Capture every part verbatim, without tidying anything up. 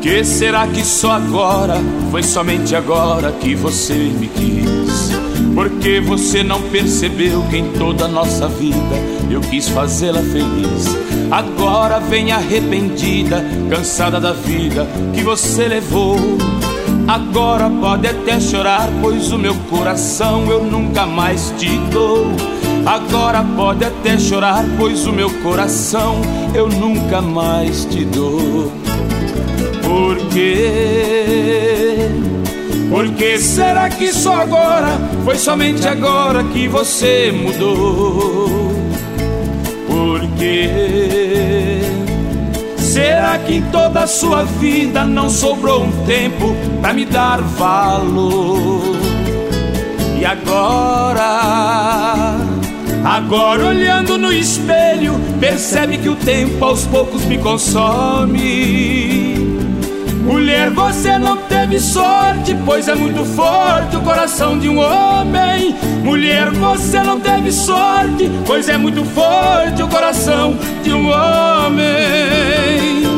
que será que só agora, foi somente agora que você me quis? Por que você não percebeu que em toda a nossa vida eu quis fazê-la feliz? Agora vem arrependida, cansada da vida que você levou. Agora pode até chorar, pois o meu coração eu nunca mais te dou. Agora pode até chorar, pois o meu coração eu nunca mais te dou. Por quê? Por que será que só agora, foi somente agora que você mudou? Por quê? Será que em toda a sua vida não sobrou um tempo pra me dar valor? E agora, agora olhando no espelho, percebe que o tempo aos poucos me consome. Mulher, você não teve sorte, pois é muito forte o coração de um homem. Mulher, você não teve sorte, pois é muito forte o coração de um homem.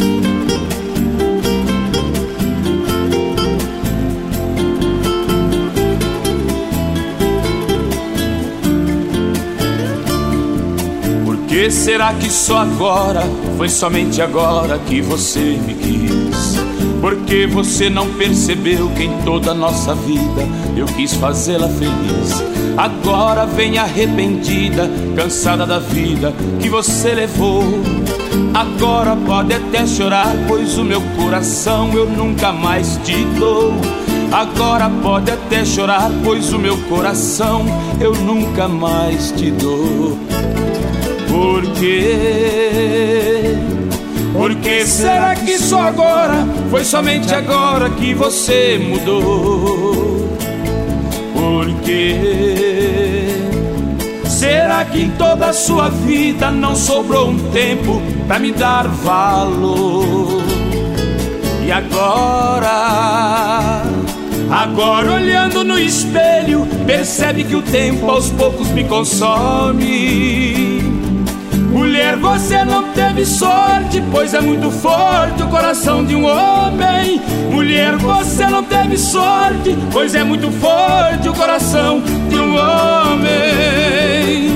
Por que será que só agora, foi somente agora que você me quis? Porque você não percebeu que em toda a nossa vida eu quis fazê-la feliz? Agora vem arrependida, cansada da vida que você levou. Agora pode até chorar, pois o meu coração eu nunca mais te dou. Agora pode até chorar, pois o meu coração eu nunca mais te dou. Por quê? Por que será que só agora, foi somente agora que você mudou? Por quê? Será que em toda a sua vida não sobrou um tempo pra me dar valor? E agora, agora olhando no espelho, percebe que o tempo aos poucos me consome. Mulher, você não teve sorte, pois é muito forte o coração de um homem. Mulher, você não teve sorte, pois é muito forte o coração de um homem.